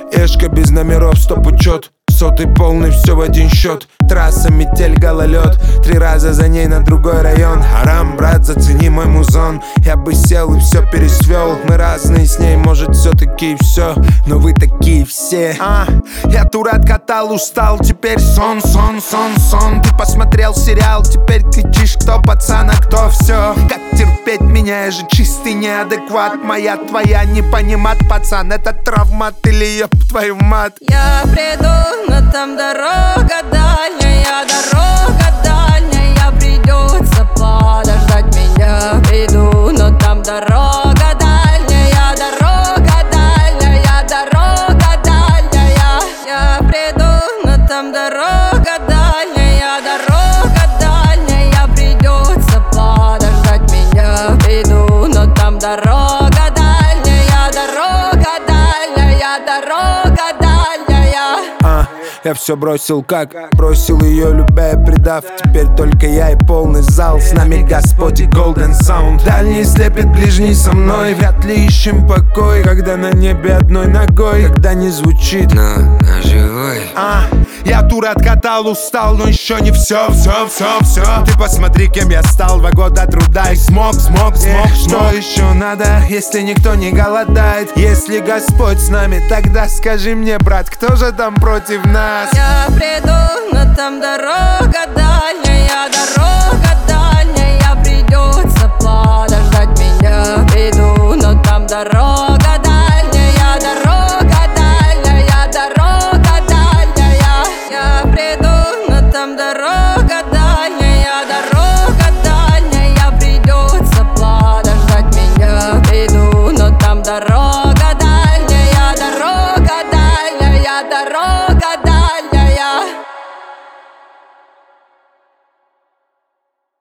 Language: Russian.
Эшка без номеров, стоп-учет. Сотый полный, все в один счет. Трасса, метель, гололед. 3 раза за ней на другой район. Харам, брат, зацени мой музон. Я бы сел и все пересвел. Мы разные с ней, может все-таки и все. Но вы такие все. Я тур откатал, устал. Теперь сон, сон, сон, сон. Ты посмотрел сериал, теперь кричишь, кто пацан, а кто все. Как терпеть меня, я же чистый неадекват. Моя, твоя, не понимат, пацан. Это травмат или ёб твою мать. Я приду, но там дорога дальняя, придется подождать меня. Приду, но там дорога дальняя, Я приду, но там дорога дальняя, придется подождать меня. Приду, но там дорога дальняя, Я все бросил, как бросил ее, любя и предав. Теперь только я и полный зал. С нами Господь и Golden Sound. Дальний слепит, ближний со мной. Вряд ли ищем покой, когда на небе одной ногой. Когда не звучит, но живой. Я тур откатал, устал, но еще не все. Ты посмотри, кем я стал. 2 года труда и смог. Что еще надо, если никто не голодает? Если Господь с нами, тогда скажи мне, брат, кто же там против нас? Я приду, но там дорога дальняя, придется подождать меня. Приду, но там дорога дальняя, Я приду, но там дорога дальняя, придется подождать меня. Приду, но там дорога дальняя,